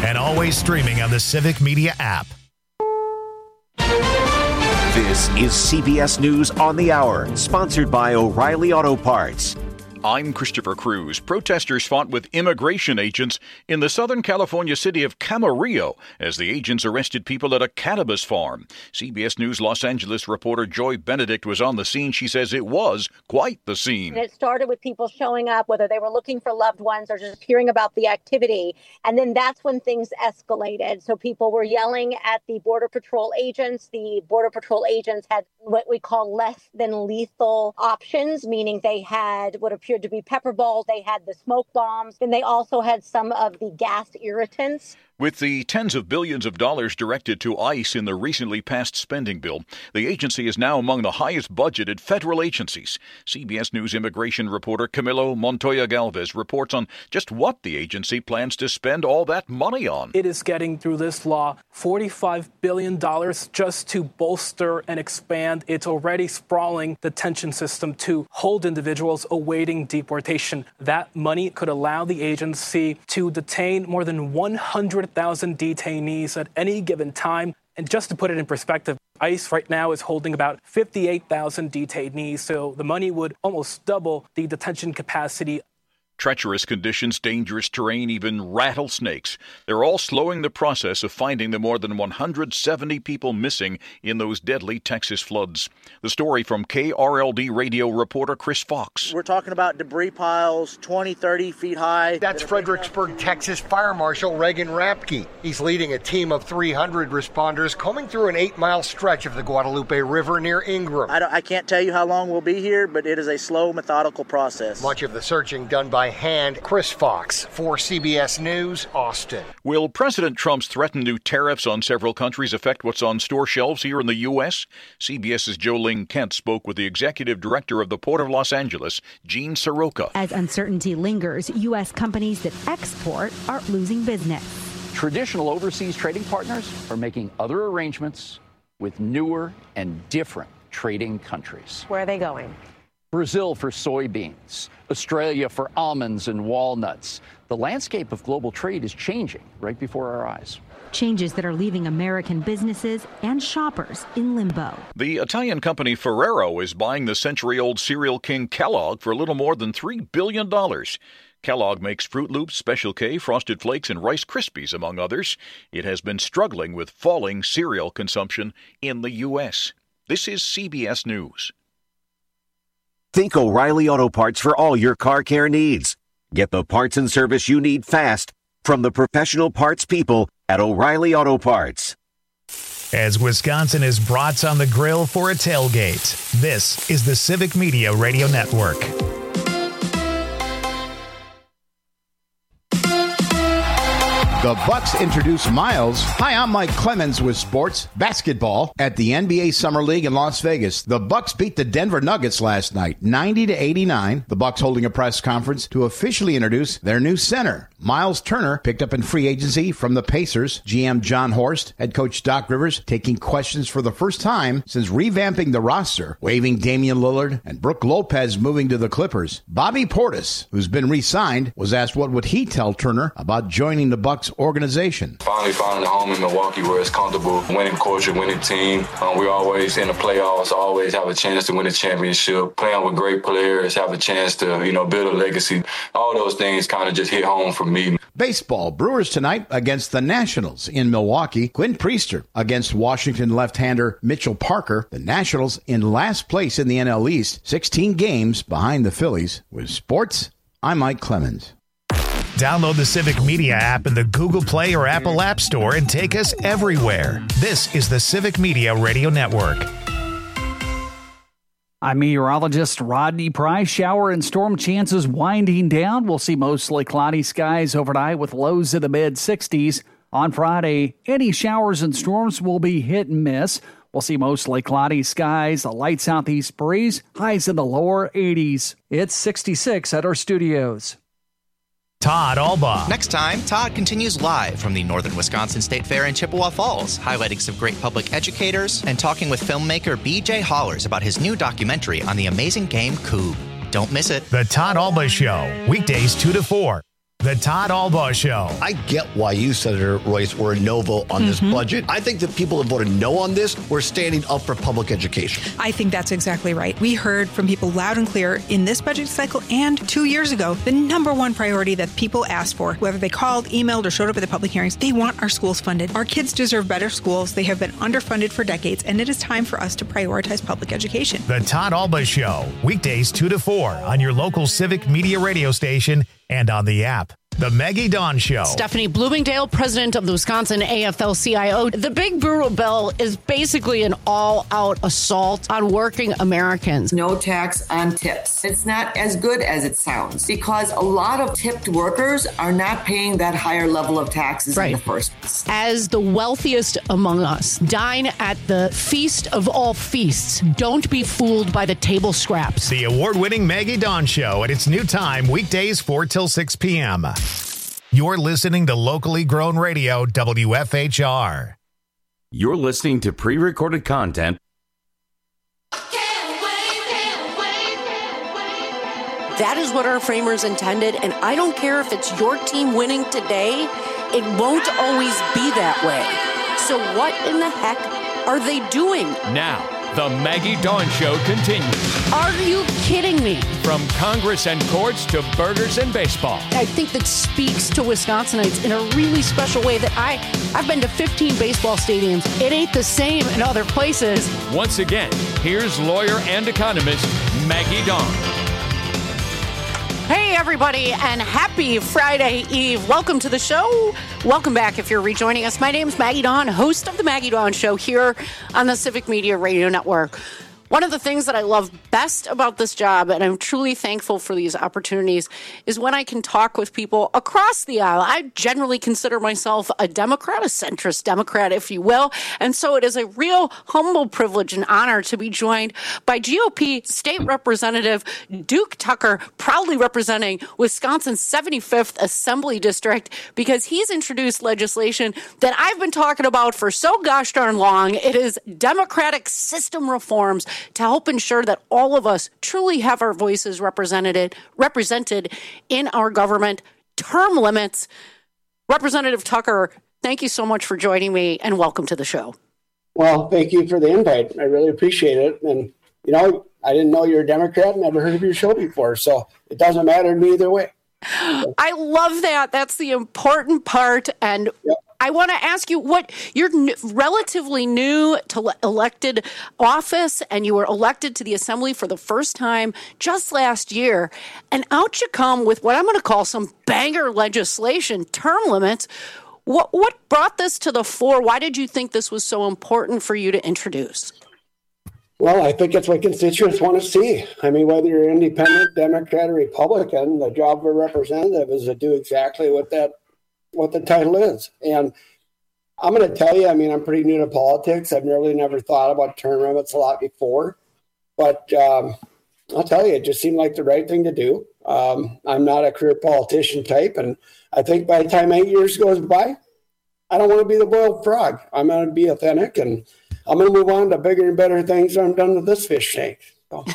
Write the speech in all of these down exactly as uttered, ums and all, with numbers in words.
and always streaming on the Civic Media app. This is C B S News on the Hour, sponsored by O'Reilly Auto Parts. I'm Christopher Cruz. Protesters fought with immigration agents in the Southern California city of Camarillo as the agents arrested people at a cannabis farm. C B S News Los Angeles reporter Joy Benedict was on the scene. She says it was quite the scene. It started with people showing up, whether they were looking for loved ones or just hearing about the activity. And then that's when things escalated. So people were yelling at the Border Patrol agents. The Border Patrol agents had what we call less than lethal options, meaning they had what appeared to be pepper balls. They had the smoke bombs, and they also had some of the gas irritants. With the tens of billions of dollars directed to ICE in the recently passed spending bill, the agency is now among the highest budgeted federal agencies. C B S News immigration reporter Camilo Montoya Galvez reports on just what the agency plans to spend all that money on. It is getting through this law forty-five billion dollars just to bolster and expand its already sprawling detention system to hold individuals awaiting deportation. That money could allow the agency to detain more than one hundred thousand detainees at any given time. And just to put it in perspective, ICE right now is holding about fifty-eight thousand detainees, so the money would almost double the detention capacity. Treacherous conditions, dangerous terrain, even rattlesnakes. They're all slowing the process of finding the more than one hundred seventy people missing in those deadly Texas floods. The story from K R L D radio reporter Chris Fox. We're talking about debris piles twenty, thirty feet high. That's Fredericksburg, Texas Fire Marshal Reagan Rapke. He's leading a team of three hundred responders combing through an eight-mile stretch of the Guadalupe River near Ingram. I, don't, I can't tell you how long we'll be here, but it is a slow, methodical process. Much of the searching done by hand. Chris Fox for C B S News, Austin. Will President Trump's threatened new tariffs on several countries affect what's on store shelves here in the U S? CBS's Jolene Kent spoke with the executive director of the Port of Los Angeles, Gene Soroka. As uncertainty lingers, U S companies that export are losing business. Traditional overseas trading partners are making other arrangements with newer and different trading countries. Where are they going? Brazil for soybeans, Australia for almonds and walnuts. The landscape of global trade is changing right before our eyes. Changes that are leaving American businesses and shoppers in limbo. The Italian company Ferrero is buying the century-old cereal king Kellogg for a little more than three billion dollars. Kellogg makes Fruit Loops, Special K, Frosted Flakes, and Rice Krispies, among others. It has been struggling with falling cereal consumption in the U S. This is C B S News. Think O'Reilly Auto Parts for all your car care needs. Get the parts and service you need fast from the professional parts people at O'Reilly Auto Parts. As Wisconsin is brats on the grill for a tailgate, this is the Civic Media Radio Network. The Bucks introduce Miles. Hi, I'm Mike Clemens with sports basketball at the N B A Summer League in Las Vegas. The Bucks beat the Denver Nuggets last night, ninety to eighty-nine. The Bucks holding a press conference to officially introduce their new center. Miles Turner picked up in free agency from the Pacers. G M John Horst, head coach Doc Rivers, taking questions for the first time since revamping the roster, waiving Damian Lillard and Brook Lopez moving to the Clippers. Bobby Portis, who's been re-signed, was asked what would he tell Turner about joining the Bucks organization. Finally finding a home in Milwaukee where it's comfortable, winning culture, winning team. Um, we're always in the playoffs, always have a chance to win a championship, playing with great players, have a chance to, you know, build a legacy. All those things kind of just hit home for me. Baseball, Brewers tonight against the Nationals in Milwaukee. Quinn Priester against Washington left-hander Mitchell Parker. The Nationals in last place in the N L East, sixteen games behind the Phillies. With sports, I'm Mike Clemens. Download the Civic Media app in the Google Play or Apple App Store and take us everywhere. This is the Civic Media Radio Network. I'm meteorologist Rodney Price. Shower and storm chances winding down. We'll see mostly cloudy skies overnight with lows in the mid sixties. On Friday, any showers and storms will be hit and miss. We'll see mostly cloudy skies, a light southeast breeze, highs in the lower eighties. It's sixty-six at our studios. Todd Albaugh. Next time, Todd continues live from the Northern Wisconsin State Fair in Chippewa Falls, highlighting some great public educators and talking with filmmaker B J Hollers about his new documentary on the amazing game Coob. Don't miss it. The Todd Albaugh Show, weekdays two to four. The Todd Albaugh Show. I get why you, Senator Royce, were a no vote on mm-hmm. this budget. I think that people that voted no on this were standing up for public education. I think that's exactly right. We heard from people loud and clear in this budget cycle and two years ago, the number one priority that people asked for, whether they called, emailed, or showed up at the public hearings, they want our schools funded. Our kids deserve better schools. They have been underfunded for decades, and it is time for us to prioritize public education. The Todd Albaugh Show, weekdays two to four on your local Civic Media radio station and on the app. The Maggie Dawn Show. Stephanie Bloomingdale, president of the Wisconsin A F L C I O. The Big Brutal Bill is basically an all-out assault on working Americans. No tax on tips. It's not as good as it sounds because a lot of tipped workers are not paying that higher level of taxes right. in the first place. As the wealthiest among us, dine at the feast of all feasts. Don't be fooled by the table scraps. The award-winning Maggie Dawn Show at its new time, weekdays four till six p.m. You're listening to locally grown radio, W F H R. You're listening to pre-recorded content. That is what our framers intended, and I don't care if it's your team winning today, it won't always be that way. So what in the heck are they doing? Now, the Maggie Dawn Show continues. Are you kidding me? From Congress and courts to burgers and baseball. I think that speaks to Wisconsinites in a really special way that I, I've been to fifteen baseball stadiums. It ain't the same in other places. Once again, here's lawyer and economist Maggie Dawn. Hey, everybody, and happy Friday Eve. Welcome to the show. Welcome back if you're rejoining us. My name is Maggie Dawn, host of The Maggie Dawn Show here on the Civic Media Radio Network. One of the things that I love best about this job, and I'm truly thankful for these opportunities, is when I can talk with people across the aisle. I generally consider myself a Democrat, a centrist Democrat, if you will. And so it is a real humble privilege and honor to be joined by G O P State Representative Duke Tucker, proudly representing Wisconsin's seventy-fifth Assembly District, because he's introduced legislation that I've been talking about for so gosh darn long. It is democratic system reforms to help ensure that all of us truly have our voices represented, represented in our government. Term limits. Representative Tucker, thank you so much for joining me and welcome to the show. Well, thank you for the invite. I really appreciate it. And, you know, I didn't know you're a Democrat, never heard of your show before, so it doesn't matter to me either way. I love that. That's the important part. And yep. I want to ask you what you're n- relatively new to le- elected office, and you were elected to the Assembly for the first time just last year. And out you come with what I'm going to call some banger legislation, term limits. What what brought this to the fore? Why did you think this was so important for you to introduce? Well, I think it's what constituents want to see. I mean, whether you're independent, Democrat, or Republican, the job of a representative is to do exactly what that what the title is. And I'm going to tell you, I mean, I'm pretty new to politics. I've really never thought about term limits a lot before. But um, I'll tell you, it just seemed like the right thing to do. Um, I'm not a career politician type. And I think by the time eight years goes by, I don't want to be the boiled frog. I'm going to be authentic, and I'm going to move on to bigger and better things when I'm done with this fish tank. So.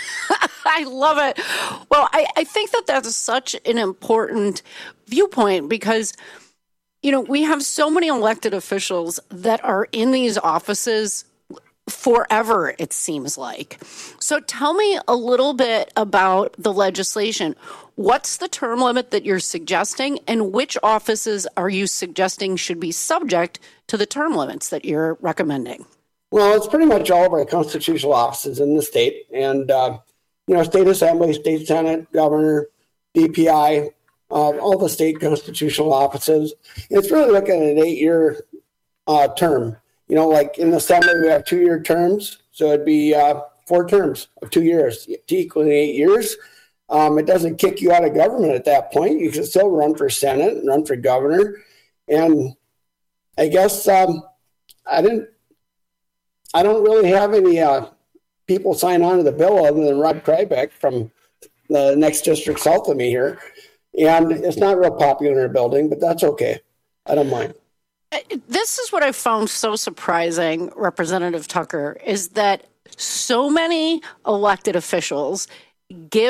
I love it. Well, I, I think that that's such an important viewpoint because, you know, we have so many elected officials that are in these offices forever, it seems like. So tell me a little bit about the legislation. What's the term limit that you're suggesting, and which offices are you suggesting should be subject to the term limits that you're recommending? Well, it's pretty much all of our constitutional offices in the state. And, uh, you know, state assembly, state senate, governor, D P I, uh, all the state constitutional offices. It's really looking at an eight-year uh, term. You know, like in the assembly, we have two-year terms. So it'd be uh, four terms of two years to equal eight years. Um, it doesn't kick you out of government at that point. You can still run for Senate and run for governor. And I guess um, I didn't, I don't really have any uh, people sign on to the bill other than Rod Krybeck from the next district south of me here. And it's not real popular in our building, but that's okay. I don't mind. This is what I found so surprising, Representative Tucker, is that so many elected officials give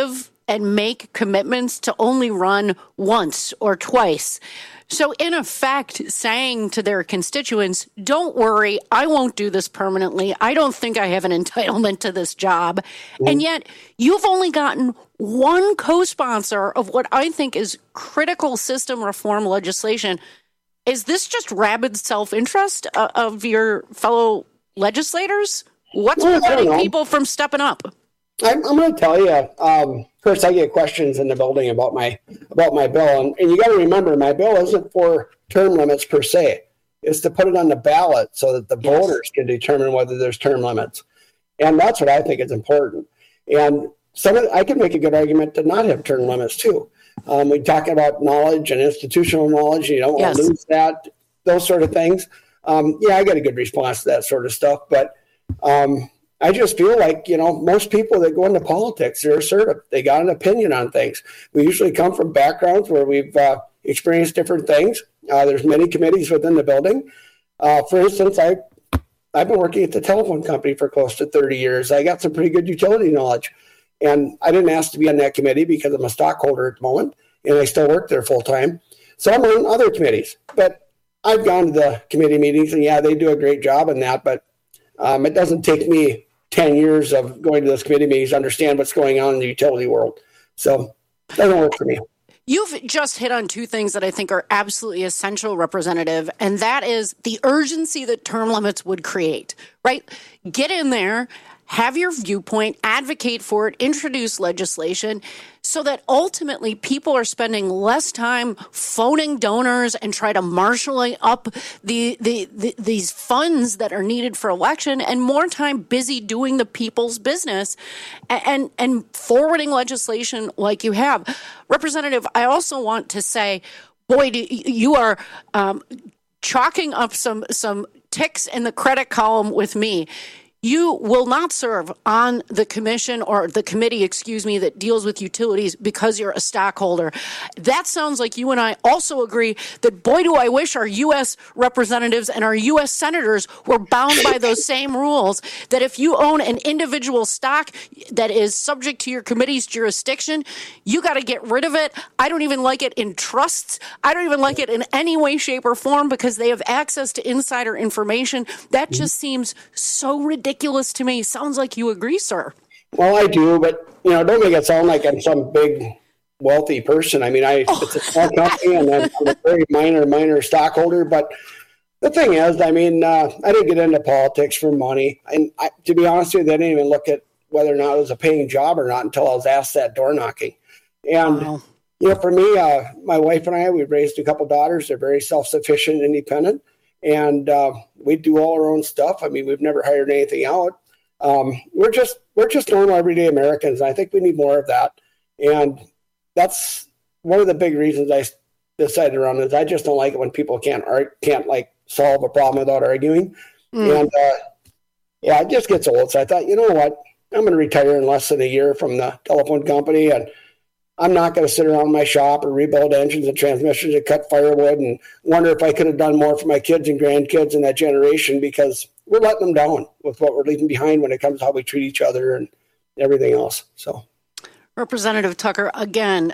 and make commitments to only run once or twice. So in effect, saying to their constituents, don't worry, I won't do this permanently. I don't think I have an entitlement to this job. Mm-hmm. And yet you've only gotten one co-sponsor of what I think is critical system reform legislation. Is this just rabid self-interest uh, of your fellow legislators? What's well, preventing people from stepping up? I'm, I'm going to tell you. Um, of course, I get questions in the building about my about my bill, and, and you got to remember, my bill isn't for term limits per se. It's to put it on the ballot so that the yes. voters can determine whether there's term limits, and that's what I think is important. And some of, I can make a good argument to not have term limits too. Um, we talk about knowledge and institutional knowledge. You don't yes. want to lose that, those sort of things. Um, yeah, I got a good response to that sort of stuff, but. Um, I just feel like, you know, most people that go into politics, they're assertive. They got an opinion on things. We usually come from backgrounds where we've uh, experienced different things. Uh, there's many committees within the building. Uh, for instance, I, I've been working at the telephone company for close to thirty years. I got some pretty good utility knowledge. And I didn't ask to be on that committee because I'm a stockholder at the moment, and I still work there full time. So I'm on other committees. But I've gone to the committee meetings, and yeah, they do a great job in that, but um, it doesn't take me ten years of going to those committee meetings to understand what's going on in the utility world. So it doesn't work for me. You've just hit on two things that I think are absolutely essential, Representative, and that is the urgency that term limits would create, right? Get in there, have your viewpoint, advocate for it, introduce legislation so that ultimately people are spending less time phoning donors and try to marshaling up the, the, the these funds that are needed for election and more time busy doing the people's business and, and forwarding legislation like you have. Representative, I also want to say, boy, do, you are um, chalking up some, some ticks in the credit column with me. You will not serve on the commission or the committee, excuse me, that deals with utilities because you're a stockholder. That sounds like you and I also agree that, boy, do I wish our U S representatives and our U S senators were bound by those same rules, that if you own an individual stock that is subject to your committee's jurisdiction, you got to get rid of it. I don't even like it in trusts. I don't even like it in any way, shape, or form because they have access to insider information. That just seems so ridiculous. Ridiculous to me. Sounds like you agree, sir. Well, I do, but you know, don't make it sound like I'm some big wealthy person. I mean, I oh. it's a small company, and I'm, I'm a very minor, minor stockholder. But the thing is, I mean, uh, I didn't get into politics for money, and I, to be honest with you, I didn't even look at whether or not it was a paying job or not until I was asked that door knocking. And wow. you know, for me, uh, my wife and I, we raised a couple daughters. They're very self-sufficient, independent. And uh, we do all our own stuff. I mean, we've never hired anything out. Um, we're just we're just normal, everyday Americans. I think we need more of that. And that's one of the big reasons I decided to run is I just don't like it when people can't art, can't like solve a problem without arguing. Mm. And uh, yeah, it just gets old. So I thought, you know what, I'm going to retire in less than a year from the telephone company, and I'm not going to sit around my shop or rebuild engines and transmissions and cut firewood and wonder if I could have done more for my kids and grandkids in that generation, because we're letting them down with what we're leaving behind when it comes to how we treat each other and everything else. So, Representative Tucker, again,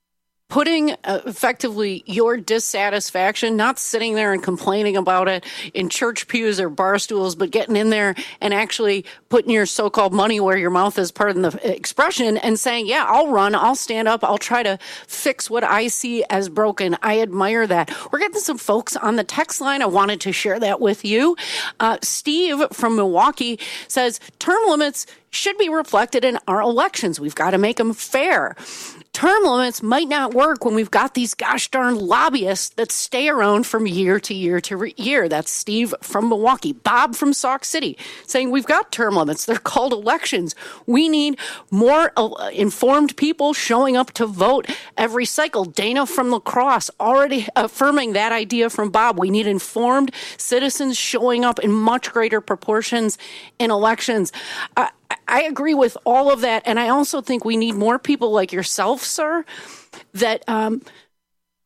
putting uh, effectively your dissatisfaction, not sitting there and complaining about it in church pews or bar stools, but getting in there and actually putting your so-called money where your mouth is, pardon the expression, and saying, yeah, I'll run, I'll stand up, I'll try to fix what I see as broken. I admire that. We're getting some folks on the text line. I wanted to share that with you. Uh, Steve from Milwaukee says, term limits should be reflected in our elections. We've got to make them fair. Term limits might not work when we've got these gosh darn lobbyists that stay around from year to year to re- year. That's Steve from Milwaukee. Bob from Sauk City saying we've got term limits. They're called elections. We need more uh, informed people showing up to vote every cycle. Dana from La Crosse already affirming that idea from Bob. We need informed citizens showing up in much greater proportions in elections. Uh, I agree with all of that. And I also think we need more people like yourself, sir, that um,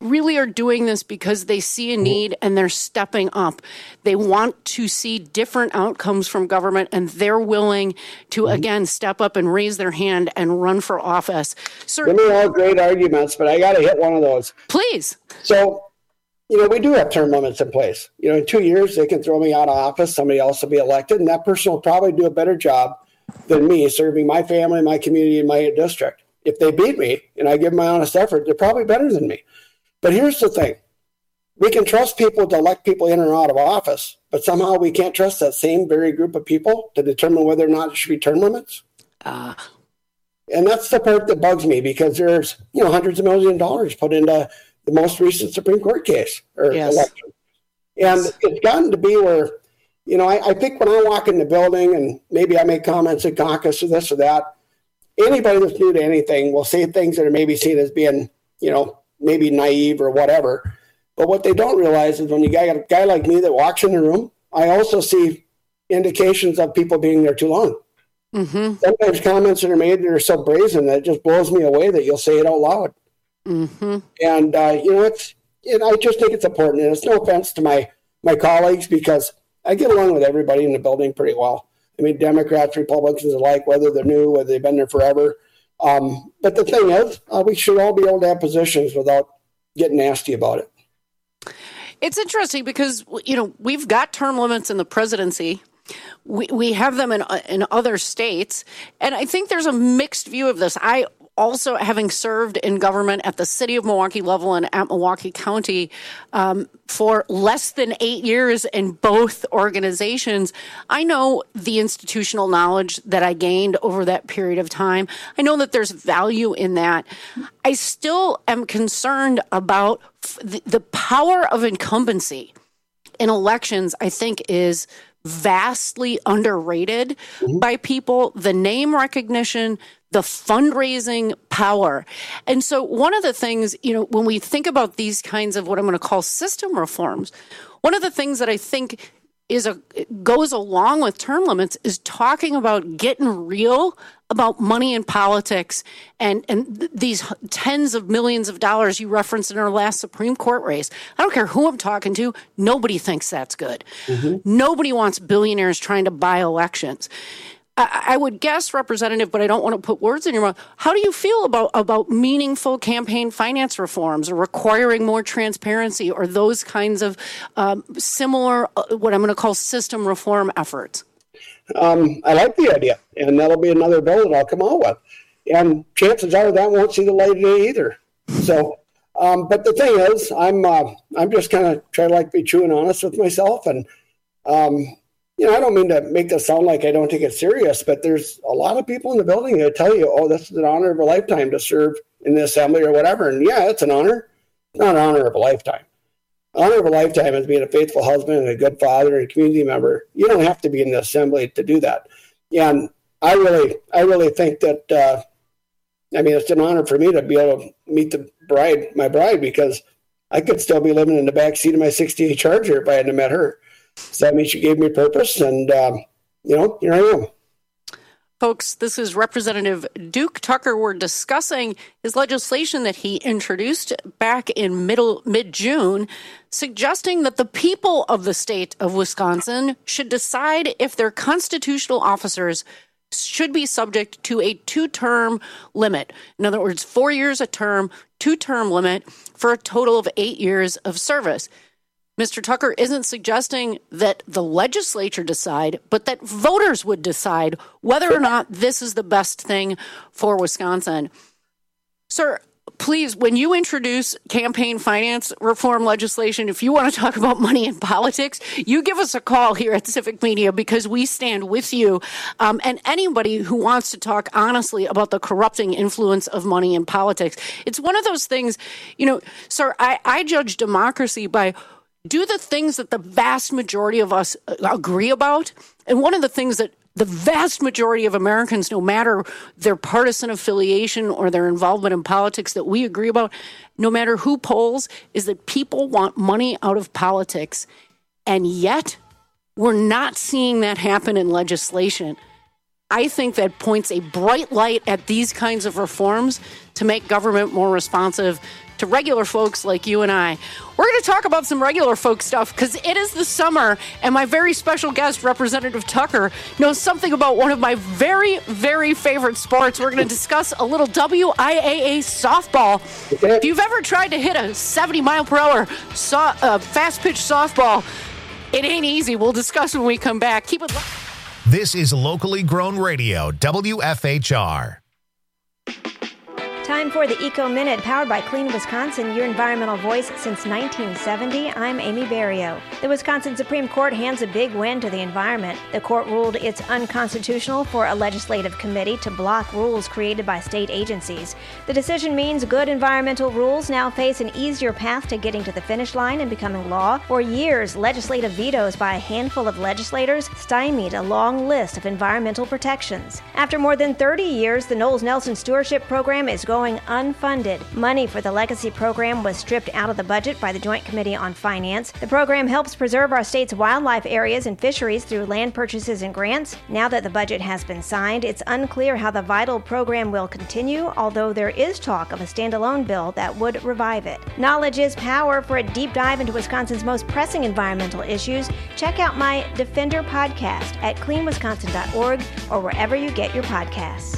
really are doing this because they see a need and they're stepping up. They want to see different outcomes from government, and they're willing to, mm-hmm. again, step up and raise their hand and run for office. Sir, They're all great arguments, but I got to hit one of those. Please. So, you know, we do have term limits in place. You know, in two years, they can throw me out of office, somebody else will be elected, and that person will probably do a better job than me serving my family, my community, and my district. If they beat me and I give them my honest effort, they're probably better than me. But here's the thing. We can trust people to elect people in or out of office, but somehow we can't trust that same very group of people to determine whether or not there should be term limits. Uh, and that's the part that bugs me, because there's, you know, hundreds of millions of dollars put into the most recent Supreme Court case or yes. election. And yes. it's gotten to be where, you know, I, I think when I walk in the building and maybe I make comments at caucus or this or that, anybody that's new to anything will say things that are maybe seen as being, you know, maybe naive or whatever. But what they don't realize is when you got a guy like me that walks in the room, I also see indications of people being there too long. Mm-hmm. Sometimes comments that are made that are so brazen that it just blows me away that you'll say it out loud. Mm-hmm. And, uh, you know, it's, you know, I just think it's important. And it's no offense to my, my colleagues, because I get along with everybody in the building pretty well. I mean, Democrats, Republicans alike, whether they're new, whether they've been there forever. Um, but the thing is, uh, we should all be able to have positions without getting nasty about it. It's interesting because, you know, we've got term limits in the presidency. We we have them in in other states. And I think there's a mixed view of this. I also, having served in government at the city of Milwaukee level and at Milwaukee County um, for less than eight years in both organizations, I know the institutional knowledge that I gained over that period of time. I know that there's value in that. I still am concerned about f- the, the power of incumbency in elections, I think, is vastly underrated mm-hmm. by people. The name recognition, the fundraising power. And so one of the things, you know, when we think about these kinds of what I'm going to call system reforms, one of the things that I think is a goes along with term limits is talking about getting real about money in politics and, and th- these tens of millions of dollars you referenced in our last Supreme Court race. I don't care who I'm talking to. Nobody thinks that's good. Mm-hmm. Nobody wants billionaires trying to buy elections. I would guess, Representative, but I don't want to put words in your mouth. How do you feel about, about meaningful campaign finance reforms or requiring more transparency or those kinds of um, similar, uh, what I'm going to call system reform efforts? Um, I like the idea, and that'll be another bill that I'll come out with. And chances are that won't see the light of day either. So, um, but the thing is, I'm uh, I'm just kind of trying to like be true and honest with myself, and um, you know, I don't mean to make this sound like I don't take it serious, but there's a lot of people in the building that tell you, oh, this is an honor of a lifetime to serve in the assembly or whatever. And yeah, it's an honor. It's not an honor of a lifetime. Honor of a lifetime is being a faithful husband and a good father and a community member. You don't have to be in the assembly to do that. And I really, I really think that, uh, I mean, it's an honor for me to be able to meet the bride, my bride, because I could still be living in the back seat of my sixty-eight Charger if I hadn't met her. So that means she gave me purpose, and, um, you know, here I am. Folks, this is Representative Duke Tucker. We're discussing his legislation that he introduced back in middle mid-June, suggesting that the people of the state of Wisconsin should decide if their constitutional officers should be subject to a two-term limit. In other words, four years a term, two-term limit for a total of eight years of service. Mister Tucker isn't suggesting that the legislature decide, but that voters would decide whether or not this is the best thing for Wisconsin. Sir, please, when you introduce campaign finance reform legislation, if you want to talk about money in politics, you give us a call here at Civic Media, because we stand with you. Um, and anybody who wants to talk honestly about the corrupting influence of money in politics. It's one of those things, you know, sir, I, I judge democracy by do the things that the vast majority of us agree about. And one of the things that the vast majority of Americans, no matter their partisan affiliation or their involvement in politics, that we agree about, no matter who polls, is that people want money out of politics. And yet, we're not seeing that happen in legislation. I think that points a bright light at these kinds of reforms to make government more responsive to regular folks like you and I. We're going to talk about some regular folk stuff because it is the summer, and my very special guest, Representative Tucker, knows something about one of my very, very favorite sports. We're going to discuss a little W I A A softball. If you've ever tried to hit a seventy mile per hour so- uh, fast-pitch softball, it ain't easy. We'll discuss when we come back. Keep it. This is locally grown radio, W F H R. Time for the Eco Minute, powered by Clean Wisconsin, your environmental voice since nineteen seventy. I'm Amy Barrio. The Wisconsin Supreme Court hands a big win to the environment. The court ruled it's unconstitutional for a legislative committee to block rules created by state agencies. The decision means good environmental rules now face an easier path to getting to the finish line and becoming law. For years, legislative vetoes by a handful of legislators stymied a long list of environmental protections. After more than thirty years, the Knowles Nelson Stewardship Program is going going unfunded. Money for the Legacy program was stripped out of the budget by the Joint Committee on Finance. The program helps preserve our state's wildlife areas and fisheries through land purchases and grants. Now that the budget has been signed, it's unclear how the vital program will continue, although there is talk of a standalone bill that would revive it. Knowledge is power. For a deep dive into Wisconsin's most pressing environmental issues, check out my Defender podcast at clean wisconsin dot org or wherever you get your podcasts.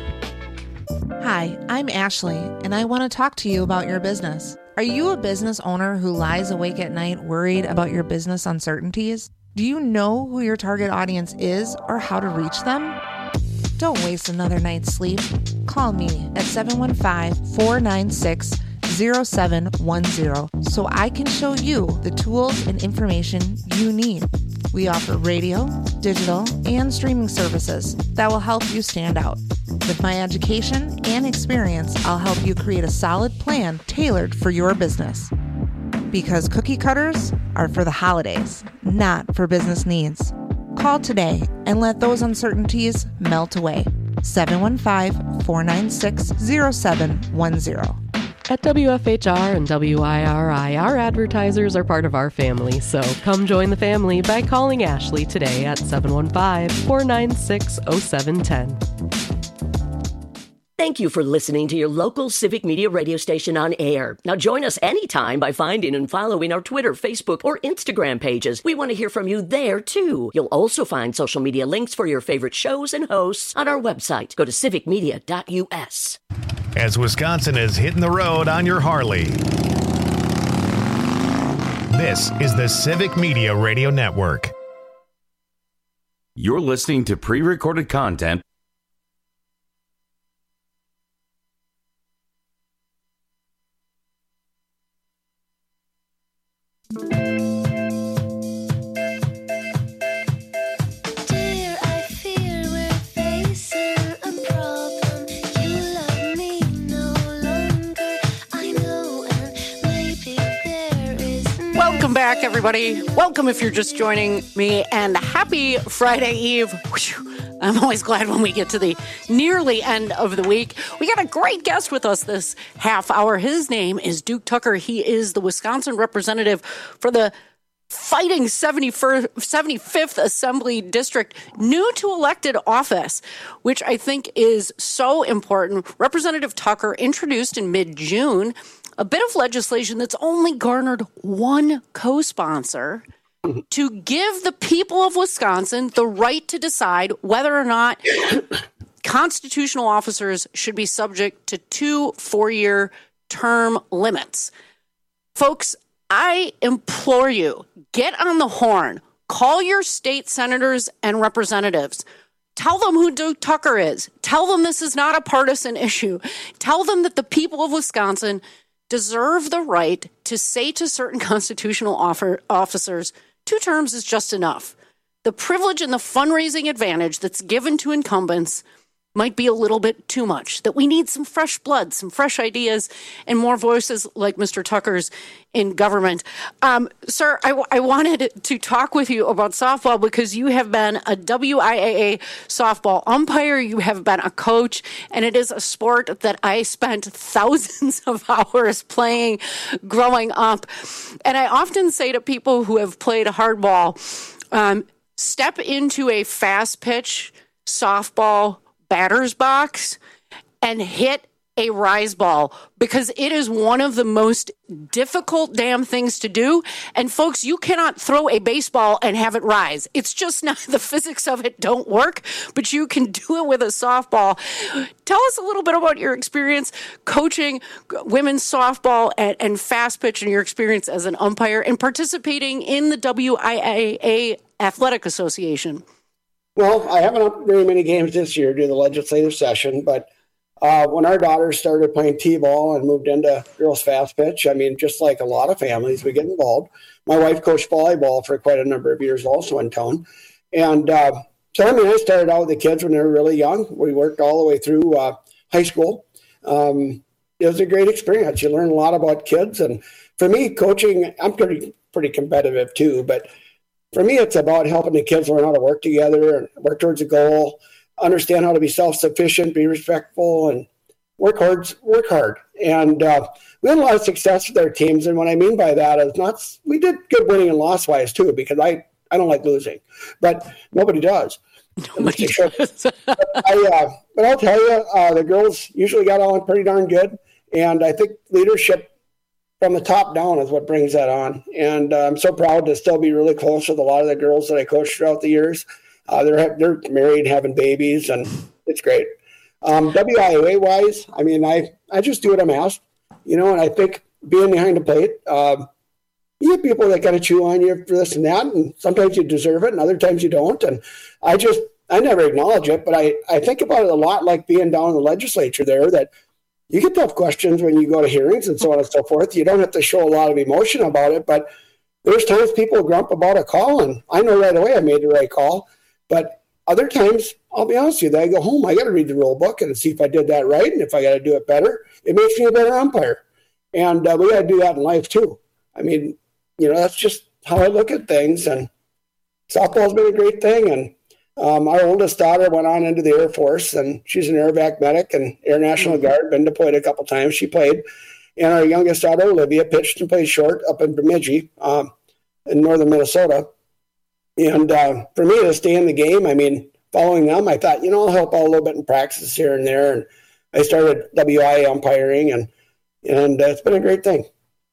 Hi, I'm Ashley, and I want to talk to you about your business. Are you a business owner who lies awake at night worried about your business uncertainties? Do you know who your target audience is or how to reach them? Don't waste another night's sleep. Call me at seven one five, four nine six, zero seven one zero so I can show you the tools and information you need. We offer radio, digital, and streaming services that will help you stand out. With my education and experience, I'll help you create a solid plan tailored for your business. Because cookie cutters are for the holidays, not for business needs. Call today and let those uncertainties melt away. seven one five, four nine six, zero seven one zero. At W F H R and W I R I, our advertisers are part of our family, so come join the family by calling Ashley today at seven one five, four nine six, zero seven one zero. Thank you for listening to your local Civic Media radio station on air. Now join us anytime by finding and following our Twitter, Facebook, or Instagram pages. We want to hear from you there, too. You'll also find social media links for your favorite shows and hosts on our website. Go to civic media dot U S. As Wisconsin is hitting the road on your Harley, this is the Civic Media Radio Network. You're listening to pre-recorded content. Welcome back, everybody. Welcome if you're just joining me, and happy Friday Eve. Whew. I'm always glad when we get to the nearly end of the week. We got a great guest with us this half hour. His name is Duke Tucker. He is the Wisconsin representative for the Fighting seventy-fifth Assembly District, new to elected office, which I think is so important. Representative Tucker introduced in mid-June a bit of legislation that's only garnered one co-sponsor to give the people of Wisconsin the right to decide whether or not constitutional officers should be subject to two four-year term limits. Folks, I implore you, get on the horn. Call your state senators and representatives. Tell them who Duke Tucker is. Tell them this is not a partisan issue. Tell them that the people of Wisconsin deserve the right to say to certain constitutional offer, officers, two terms is just enough. The privilege and the fundraising advantage that's given to incumbents might be a little bit too much, that we need some fresh blood, some fresh ideas, and more voices like Mister Tucker's in government. Um, sir, I, w- I wanted to talk with you about softball because you have been a W I A A softball umpire, you have been a coach, and it is a sport that I spent thousands of hours playing growing up. And I often say to people who have played hardball, um, step into a fast pitch softball batter's box and hit a rise ball, because it is one of the most difficult damn things to do. And folks, you cannot throw a baseball and have it rise. It's just not, the physics of it don't work, but you can do it with a softball. Tell us a little bit about your experience coaching women's softball and, and fast pitch, and your experience as an umpire and participating in the W I A A Athletic Association. Well, I haven't upped very many games this year due to the legislative session, but Uh, when our daughters started playing T-ball and moved into girls fast pitch, I mean, just like a lot of families, we get involved. My wife coached volleyball for quite a number of years also in town. And uh, so, I mean, I started out with the kids when they were really young. We worked all the way through uh, high school. Um, it was a great experience. You learn a lot about kids. And for me, coaching, I'm pretty, pretty competitive too. But for me, it's about helping the kids learn how to work together and work towards a goal, understand how to be self-sufficient, be respectful, and work hard. Work hard. And uh, we had a lot of success with our teams. And what I mean by that is not we did good winning and loss-wise too, because I, I don't like losing, but nobody does. Nobody does. but, I, uh, but I'll tell you, uh, the girls usually got on pretty darn good, and I think leadership from the top down is what brings that on. And uh, I'm so proud to still be really close with a lot of the girls that I coached throughout the years. Uh, they're they're married, having babies, and it's great. Um, W I A A-wise, I mean, I, I just do what I'm asked, you know, and I think being behind the plate, um, you get people that got to chew on you for this and that, and sometimes you deserve it, and other times you don't. And I just, I never acknowledge it, but I, I think about it a lot like being down in the legislature there, that you get tough questions when you go to hearings and so on and so forth. You don't have to show a lot of emotion about it, but there's times people grump about a call, and I know right away I made the right call. But other times, I'll be honest with you, I go home, I got to read the rule book and see if I did that right. And if I got to do it better, it makes me a better umpire. And uh, we got to do that in life too. I mean, you know, that's just how I look at things. And softball's been a great thing. And um, our oldest daughter went on into the Air Force, and she's an airvac medic and Air National Guard, been deployed a couple times. She played. And our youngest daughter, Olivia, pitched and played short up in Bemidji um, in northern Minnesota. And uh, for me to stay in the game, I mean, following them, I thought, you know, I'll help out a little bit in practice here and there. And I started W I A umpiring, and and uh, it's been a great thing.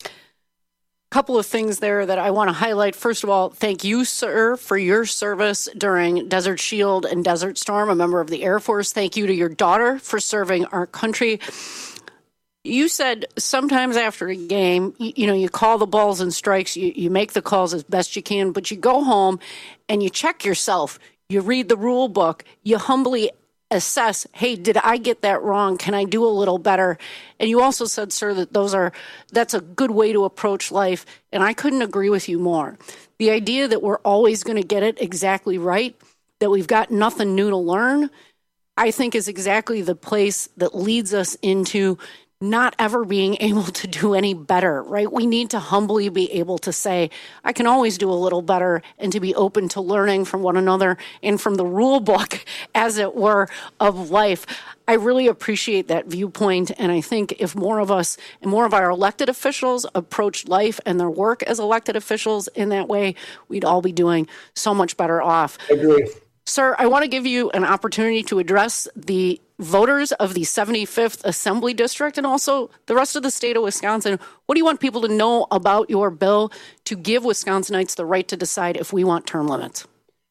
Couple of things there that I want to highlight. First of all, thank you, sir, for your service during Desert Shield and Desert Storm, a member of the Air Force. Thank you to your daughter for serving our country. You said sometimes after a game, you, you know, you call the balls and strikes, you, you make the calls as best you can, but you go home and you check yourself. You read the rule book. You humbly assess, hey, did I get that wrong? Can I do a little better? And you also said, sir, that those are that's a good way to approach life. And I couldn't agree with you more. The idea that we're always going to get it exactly right, that we've got nothing new to learn, I think is exactly the place that leads us into not ever being able to do any better, right? We need to humbly be able to say, I can always do a little better, and to be open to learning from one another and from the rule book, as it were, of life. I really appreciate that viewpoint, and I think if more of us and more of our elected officials approached life and their work as elected officials in that way, we'd all be doing so much better off. I agree. Sir, I want to give you an opportunity to address the voters of the seventy-fifth Assembly District and also the rest of the state of Wisconsin. What do you want people to know about your bill to give Wisconsinites the right to decide if we want term limits?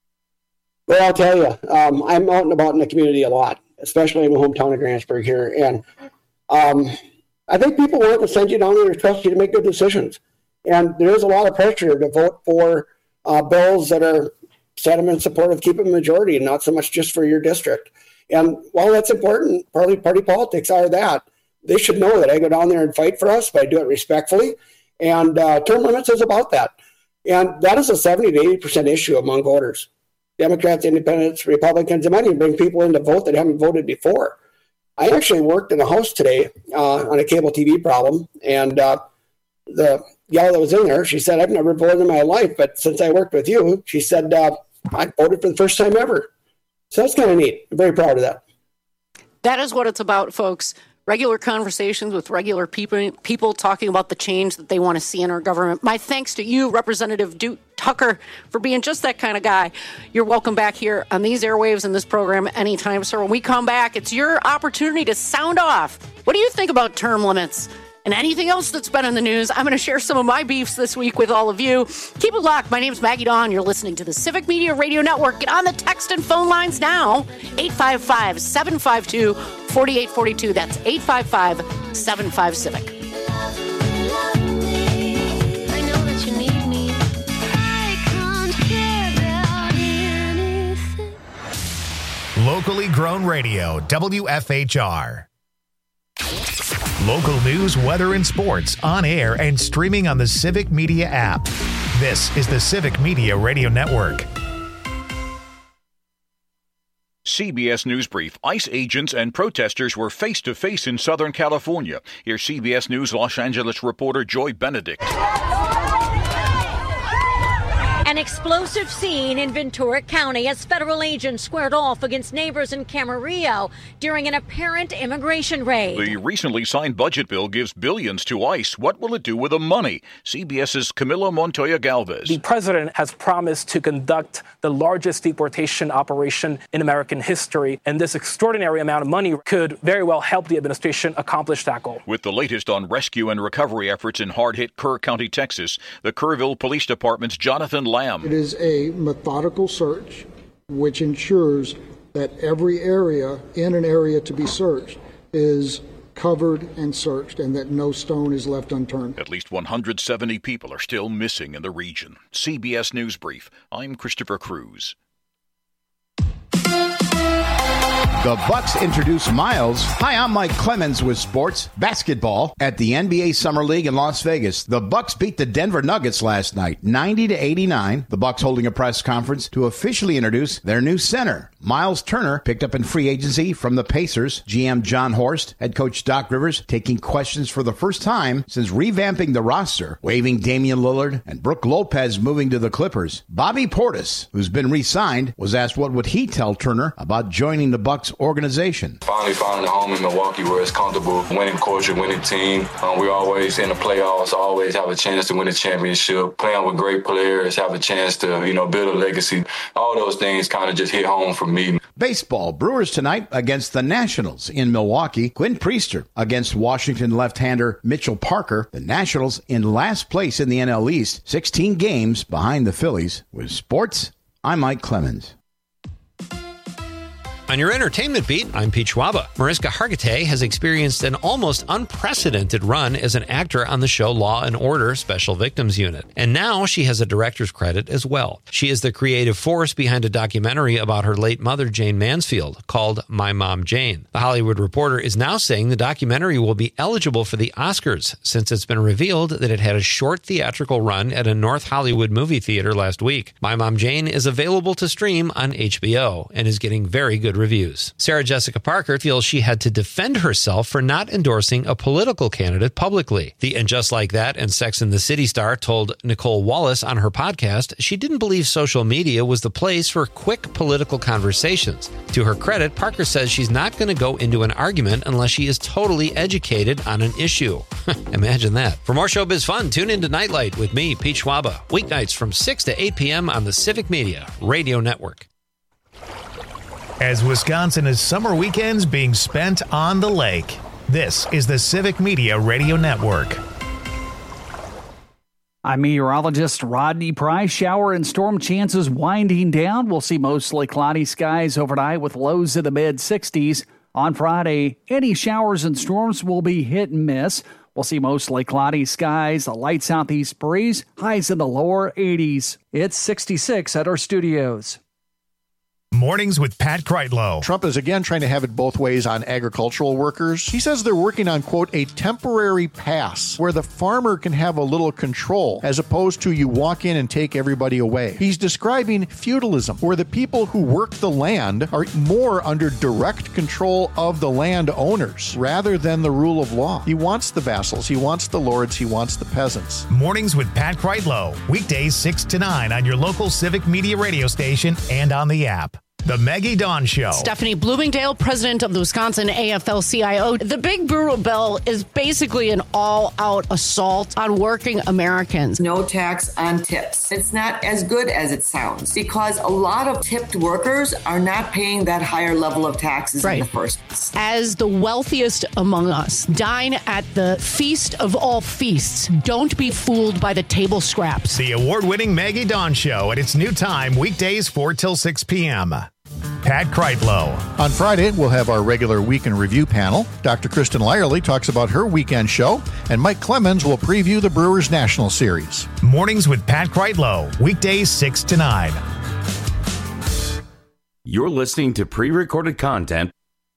Well, I'll tell you, um, I'm out and about in the community a lot, especially in my hometown of Grantsburg here. And um, I think people want to send you down there to trust you to make good decisions. And there is a lot of pressure to vote for uh, bills that are sentiment in support of keeping a majority and not so much just for your district. And while that's important, party, party politics are that. They should know that I go down there and fight for us, but I do it respectfully. And uh, term limits is about that. And that is a seventy to eighty percent issue among voters. Democrats, Independents, Republicans, and might even bring people in to vote that haven't voted before. I actually worked in a house today uh, on a cable T V problem, and uh, the gal that was in there, she said, I've never voted in my life, but since I worked with you, she said, uh, I voted for the first time ever. So that's kind of neat. I'm very proud of that. That is what it's about, folks. regular conversations with regular people, people talking about the change that they want to see in our government. My thanks to you, Representative Duke Tucker, for being just that kind of guy. You're welcome back here on these airwaves in this program anytime, sir. When we come back, it's your opportunity to sound off. What do you think about term limits? And anything else that's been in the news, I'm going to share some of my beefs this week with all of you. Keep it locked. My name's Maggie Dawn. You're listening to the Civic Media Radio Network. Get on the text and phone lines now. eight five five, seven five two, four eight four two. That's eight five five, seven five, Civic. Locally grown radio, W F H R. Local news, weather, and sports on air and streaming on the Civic Media app. This is the Civic Media Radio Network. C B S News Brief. ICE agents and protesters were face-to-face in Southern California. Here's C B S News Los Angeles reporter Joy Benedict. An explosive scene in Ventura County as federal agents squared off against neighbors in Camarillo during an apparent immigration raid. The recently signed budget bill gives billions to ICE. What will it do with the money? CBS's Camilo Montoya Galvez. The president has promised to conduct the largest deportation operation in American history, and this extraordinary amount of money could very well help the administration accomplish that goal. With the latest on rescue and recovery efforts in hard-hit Kerr County, Texas, the Kerrville Police Department's Jonathan Lamb. It is a methodical search which ensures that every area in an area to be searched is covered and searched and that no stone is left unturned. At least one hundred seventy people are still missing in the region. C B S News Brief. I'm Christopher Cruz. The Bucks introduce Miles. Hi, I'm Mike Clemens with sports basketball at the N B A Summer League in Las Vegas. The Bucks beat the Denver Nuggets last night, ninety to eighty-nine. The Bucks holding a press conference to officially introduce their new center. Miles Turner picked up in free agency from the Pacers. G M John Horst, head coach Doc Rivers, taking questions for the first time since revamping the roster, waiving Damian Lillard and Brook Lopez moving to the Clippers. Bobby Portis, who's been re-signed, was asked what would he tell Turner about joining the Bucks organization. Finally finding a home in Milwaukee where it's comfortable, winning culture, winning team. Um, we're always in the playoffs, always have a chance to win a championship, playing with great players, have a chance to, you know, build a legacy. All those things kind of just hit home for me. Baseball, Brewers tonight against the Nationals in Milwaukee. Quinn Priester against Washington left-hander Mitchell Parker. The Nationals in last place in the N L East, sixteen games behind the Phillies. With sports, I'm Mike Clemens. On your entertainment beat, I'm Pete Schwaba. Mariska Hargitay has experienced an almost unprecedented run as an actor on the show Law and Order Special Victims Unit. And now she has a director's credit as well. She is the creative force behind a documentary about her late mother, Jane Mansfield, called My Mom Jane. The Hollywood Reporter is now saying the documentary will be eligible for the Oscars since it's been revealed that it had a short theatrical run at a North Hollywood movie theater last week. My Mom Jane is available to stream on H B O and is getting very good reviews. Sarah Jessica Parker feels she had to defend herself for not endorsing a political candidate publicly. The And Just Like That and Sex and the City star told Nicole Wallace on her podcast she didn't believe social media was the place for quick political conversations. To her credit, Parker says she's not going to go into an argument unless she is totally educated on an issue. Imagine that. For more showbiz fun, tune into Nightlight with me, Pete Schwaba, weeknights from six to eight p.m. on the Civic Media Radio Network. As Wisconsin is summer weekends being spent on the lake, this is the Civic Media Radio Network. I'm meteorologist Rodney Price. Shower and storm chances winding down. We'll see mostly cloudy skies overnight with lows in the mid sixties. On Friday, any showers and storms will be hit and miss. We'll see mostly cloudy skies, a light southeast breeze, highs in the lower eighties. It's sixty-six at our studios. Mornings with Pat Kreitlow. Trump is again trying to have it both ways on agricultural workers. He says they're working on, quote, a temporary pass where the farmer can have a little control as opposed to you walk in and take everybody away. He's describing feudalism, where the people who work the land are more under direct control of the land owners rather than the rule of law. He wants the vassals, he wants the lords, he wants the peasants. Mornings with Pat Kreitlow. Weekdays six to nine on your local Civic Media radio station and on the app. The Maggie Dawn Show. Stephanie Bloomingdale, president of the Wisconsin A F L C I O. The Big Brutal Bill is basically an all-out assault on working Americans. No tax on tips. It's not as good as it sounds because a lot of tipped workers are not paying that higher level of taxes Right. in the first place. As the wealthiest among us, dine at the feast of all feasts. Don't be fooled by the table scraps. The award-winning Maggie Dawn Show at its new time, weekdays four till six p.m. Pat Kreitlow. On Friday, we'll have our regular Week in Review panel. Doctor Kristen Lyerly talks about her weekend show, and Mike Clemens will preview the Brewers National Series. Mornings with Pat Kreitlow, weekdays six to nine. You're listening to pre-recorded content.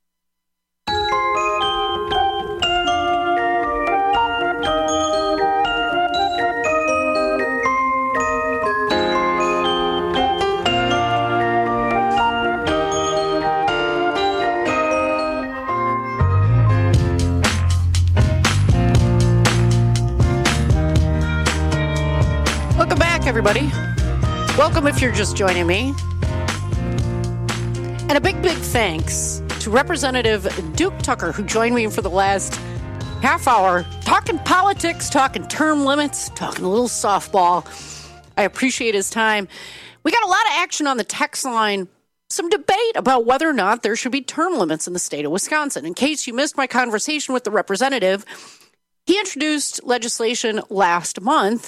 Welcome back, everybody. Welcome if you're just joining me. And a big, big thanks to Representative Duke Tucker, who joined me for the last half hour, talking politics, talking term limits, talking a little softball. I appreciate his time. We got a lot of action on the text line, some debate about whether or not there should be term limits in the state of Wisconsin. In case you missed my conversation with the representative, he introduced legislation last month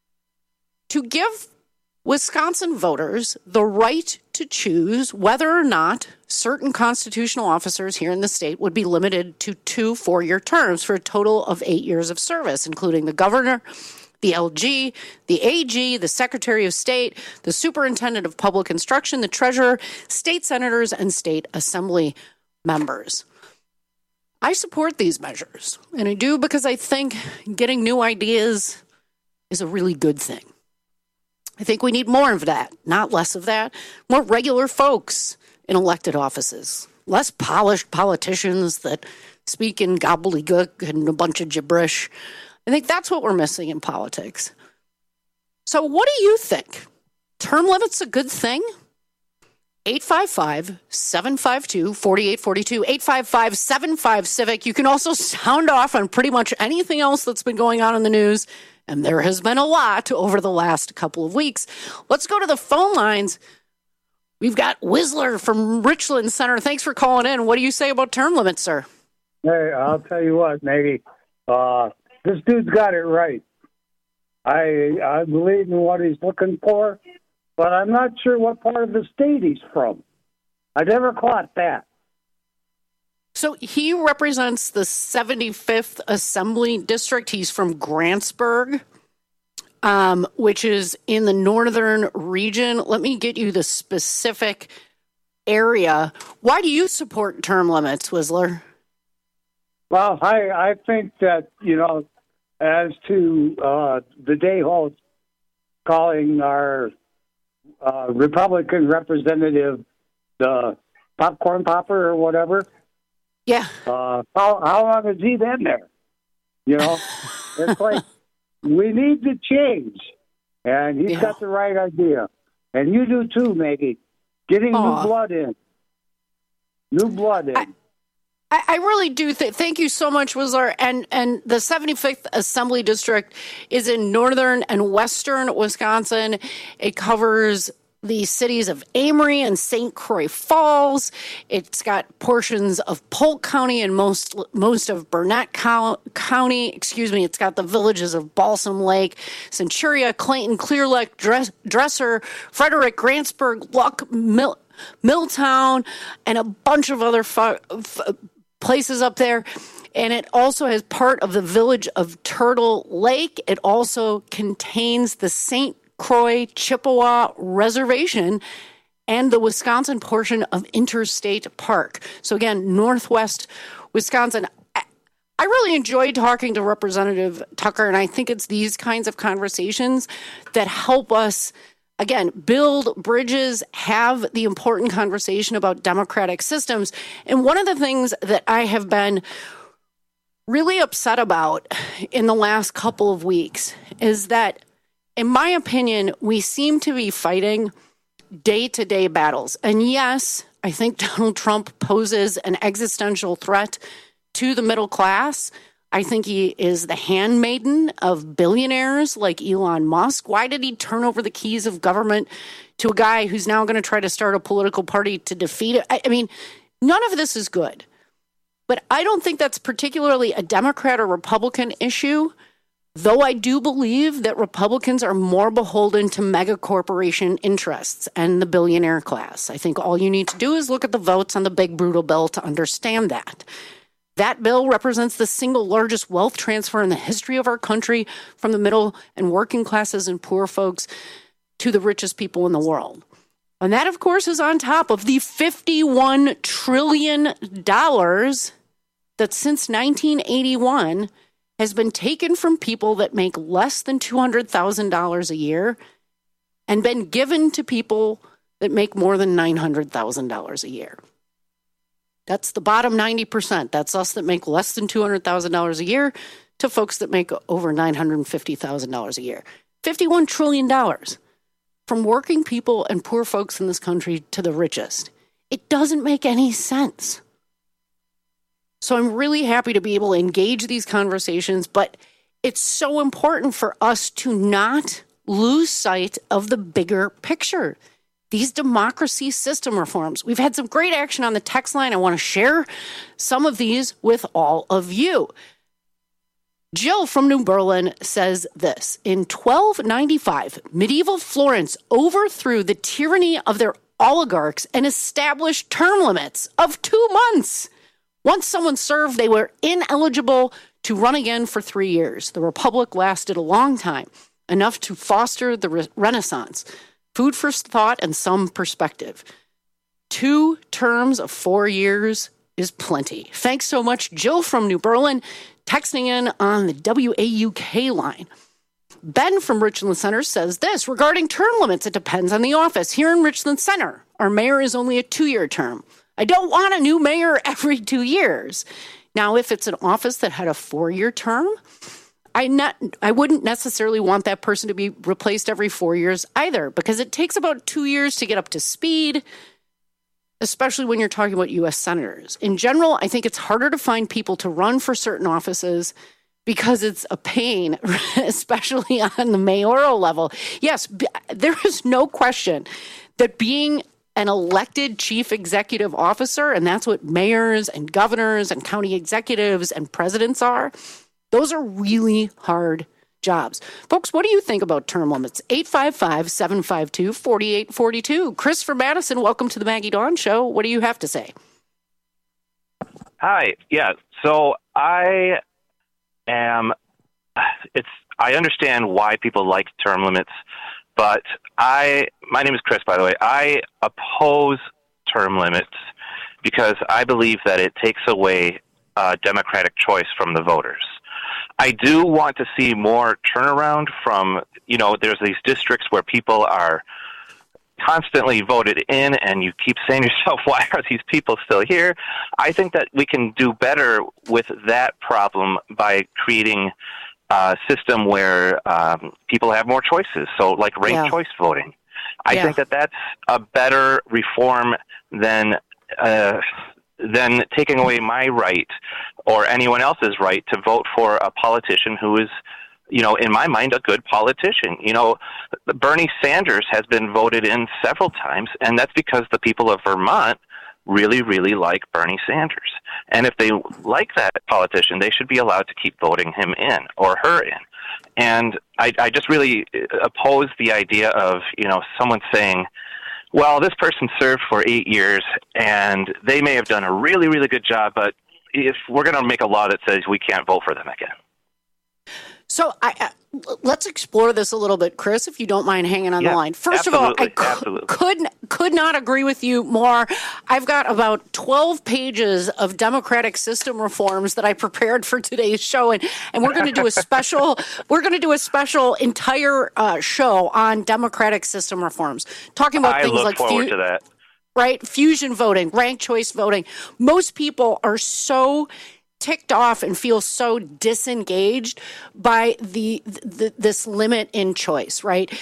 to give Wisconsin voters the right to choose whether or not certain constitutional officers here in the state would be limited to two four-year terms for a total of eight years of service, including the governor, the L G, the A G, the Secretary of State, the Superintendent of Public Instruction, the Treasurer, state senators, and state assembly members. I support these measures, and I do because I think getting new ideas is a really good thing. I think we need more of that, not less of that. More regular folks in elected offices. Less polished politicians that speak in gobbledygook and a bunch of gibberish. I think that's what we're missing in politics. So what do you think? Term limits a good thing? eight five five, seven five two, four eight four two, eight five five, seven five, CIVIC. You can also sound off on pretty much anything else that's been going on in the news. And there has been a lot over the last couple of weeks. Let's go to the phone lines. We've got Whistler from Richland Center. Thanks for calling in. What do you say about term limits, sir? Hey, I'll tell you what, Maggie. Uh, this dude's got it right. I I believe in what he's looking for, but I'm not sure what part of the state he's from. I never caught that. So he represents the seventy-fifth Assembly District. He's from Grantsburg, um, which is in the northern region. Let me get you the specific area. Why do you support term limits, Whistler? Well, I, I think that, you know, as to uh, the day host calling our uh, Republican representative the popcorn popper or whatever, yeah. Uh, how how long has he been there? You know, it's like we need to change, and he's yeah. got the right idea, and you do too, Maggie. Getting Aww. new blood in, new blood in. I, I, I really do. Th- thank you so much, Whistler. And and the seventy-fifth Assembly District is in northern and western Wisconsin. It covers the cities of Amory and Saint Croix Falls. It's got portions of Polk County and most most of Burnett County. Excuse me. It's got the villages of Balsam Lake, Centuria, Clayton, Clear Lake, Dress, Dresser, Frederick, Grantsburg, Luck, Mill, Milltown, and a bunch of other fu- f- places up there. And it also has part of the village of Turtle Lake. It also contains the Saint Croix Chippewa Reservation and the Wisconsin portion of Interstate Park. So again, Northwest Wisconsin. I, I really enjoyed talking to Representative Tucker, and I think it's these kinds of conversations that help us, again, build bridges, have the important conversation about democratic systems. And one of the things that I have been really upset about in the last couple of weeks is that, in my opinion, we seem to be fighting day-to-day battles. And yes, I think Donald Trump poses an existential threat to the middle class. I think he is the handmaiden of billionaires like Elon Musk. Why did he turn over the keys of government to a guy who's now going to try to start a political party to defeat it? I, I mean, none of this is good. But I don't think that's particularly a Democrat or Republican issue, though I do believe that Republicans are more beholden to mega corporation interests and the billionaire class. I think all you need to do is look at the votes on the big brutal bill to understand that. That bill represents the single largest wealth transfer in the history of our country from the middle and working classes and poor folks to the richest people in the world. And that, of course, is on top of the fifty-one trillion dollars that since nineteen eighty-one has been taken from people that make less than two hundred thousand dollars a year and been given to people that make more than nine hundred thousand dollars a year. That's the bottom ninety percent. That's us that make less than two hundred thousand dollars a year to folks that make over nine hundred fifty thousand dollars a year. fifty-one trillion dollars from working people and poor folks in this country to the richest. It doesn't make any sense. So I'm really happy to be able to engage these conversations, but it's so important for us to not lose sight of the bigger picture. These democracy system reforms. We've had some great action on the text line. I want to share some of these with all of you. Jill from New Berlin says this. In twelve ninety-five, medieval Florence overthrew the tyranny of their oligarchs and established term limits of two months. Once someone served, they were ineligible to run again for three years. The Republic lasted a long time, enough to foster the re- Renaissance. Food for thought and some perspective. Two terms of four years is plenty. Thanks so much, Jill from New Berlin, texting in on the W A U K line. Ben from Richland Center says this, regarding term limits, it depends on the office. Here in Richland Center, our mayor is only a two-year term. I don't want a new mayor every two years. Now, if it's an office that had a four-year term, I not I wouldn't necessarily want that person to be replaced every four years either, because it takes about two years to get up to speed, especially when you're talking about U S senators. In general, I think it's harder to find people to run for certain offices because it's a pain, especially on the mayoral level. Yes, there is no question that being an elected chief executive officer, and that's what mayors and governors and county executives and presidents are, those are really hard jobs. Folks, what do you think about term limits? eight five five, seven five two, four eight four two. Chris from Madison, welcome to the Maggie Dawn Show. What do you have to say? Hi. Yeah. So I am, it's, I understand why people like term limits, but I, my name is Chris, by the way. I oppose term limits because I believe that it takes away uh, democratic choice from the voters. I do want to see more turnaround from, you know, there's these districts where people are constantly voted in and you keep saying to yourself, why are these people still here? I think that we can do better with that problem by creating a system where um, people have more choices. So like ranked yeah. choice voting. I yeah. think that that's a better reform than uh, than taking away my right or anyone else's right to vote for a politician who is, you know, in my mind, a good politician. You know, Bernie Sanders has been voted in several times, and that's because the people of Vermont really, really like Bernie Sanders. And if they like that politician, they should be allowed to keep voting him in or her in. And I, I just really oppose the idea of, you know, someone saying, well, this person served for eight years, and they may have done a really, really good job, but if we're going to make a law that says we can't vote for them again. So I, uh, let's explore this a little bit, Chris, if you don't mind hanging on yeah, the line. First of all, I c- could could not agree with you more. I've got about twelve pages of democratic system reforms that I prepared for today's show, and, and we're going to do a special we're going to do a special entire uh, show on democratic system reforms, talking about I things look like forward fu- to that. Right, fusion voting, ranked choice voting. Most people are so ticked off and feel so disengaged by the, the this limit in choice, right?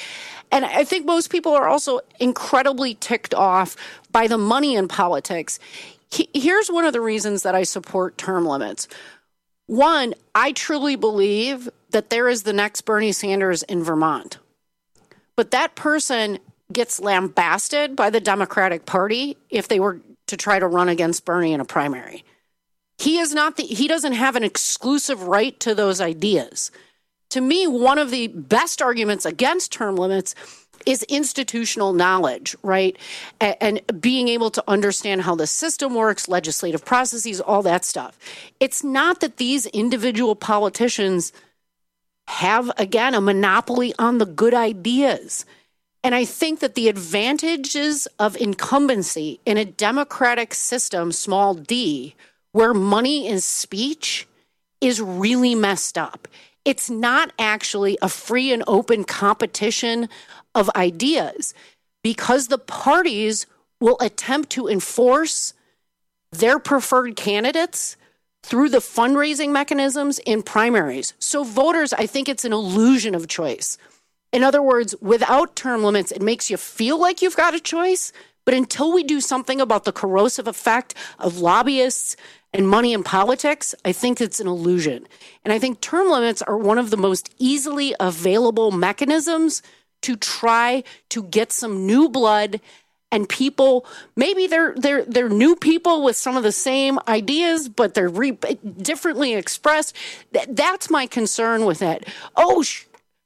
And I think most people are also incredibly ticked off by the money in politics. Here's one of the reasons that I support term limits. One, I truly believe that there is the next Bernie Sanders in Vermont. But that person gets lambasted by the Democratic Party if they were to try to run against Bernie in a primary. He is not the, he doesn't have an exclusive right to those ideas. To me, one of the best arguments against term limits is institutional knowledge, right? And, and being able to understand how the system works, legislative processes, all that stuff. It's not that these individual politicians have, again, a monopoly on the good ideas. And I think that the advantages of incumbency in a democratic system, small d, where money is speech, is really messed up. It's not actually a free and open competition of ideas because the parties will attempt to enforce their preferred candidates through the fundraising mechanisms in primaries. So voters, I think it's an illusion of choice. In other words, without term limits, it makes you feel like you've got a choice. But until we do something about the corrosive effect of lobbyists and money in politics, I think it's an illusion. And I think term limits are one of the most easily available mechanisms to try to get some new blood and people. Maybe they're they're they're new people with some of the same ideas, but they're re- differently expressed. Th- that's my concern with it. Oh. Sh-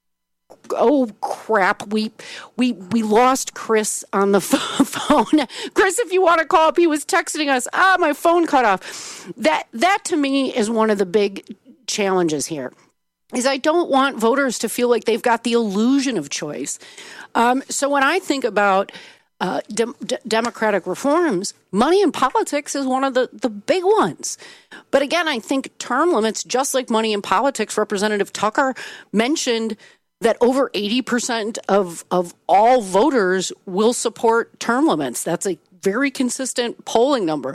Oh crap! We we we lost Chris on the phone. Chris, if you want to call up, he was texting us. Ah, my phone cut off. That that to me is one of the big challenges here. Is I don't want voters to feel like they've got the illusion of choice. Um, so when I think about uh, de- de- democratic reforms, money in politics is one of the, the big ones. But again, I think term limits, just like money in politics, Representative Tucker mentioned that over eighty percent of, of all voters will support term limits. That's a very consistent polling number.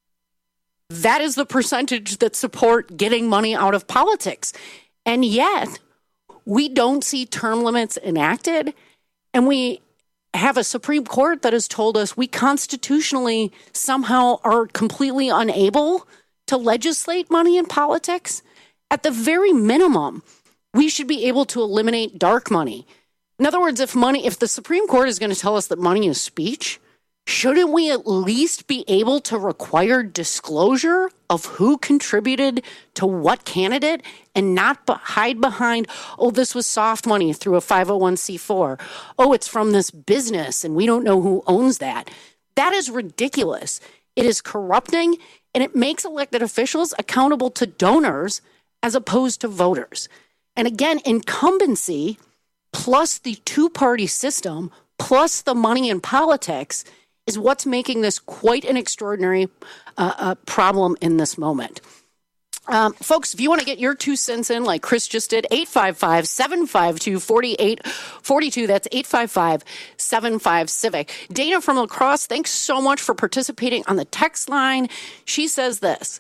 That is the percentage that support getting money out of politics. And yet, we don't see term limits enacted, and we have a Supreme Court that has told us we constitutionally somehow are completely unable to legislate money in politics. At the very minimum, we should be able to eliminate dark money. In other words, if money, if the Supreme Court is going to tell us that money is speech, shouldn't we at least be able to require disclosure of who contributed to what candidate and not be- hide behind, oh, this was soft money through a five oh one c four. Oh, it's from this business and we don't know who owns that. That is ridiculous. It is corrupting and it makes elected officials accountable to donors as opposed to voters. And again, incumbency plus the two-party system plus the money in politics is what's making this quite an extraordinary uh, uh, problem in this moment. Um, folks, if you want to get your two cents in like Chris just did, eight five five, seven five two, four eight four two. That's eight five five, seven five, civic. Dana from La Crosse, thanks so much for participating on the text line. She says this.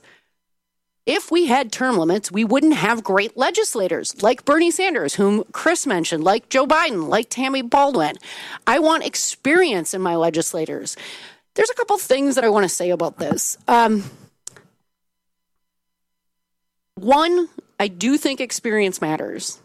If we had term limits, we wouldn't have great legislators like Bernie Sanders, whom Chris mentioned, like Joe Biden, like Tammy Baldwin. I want experience in my legislators. There's a couple things that I want to say about this. Um, one, I do think experience matters.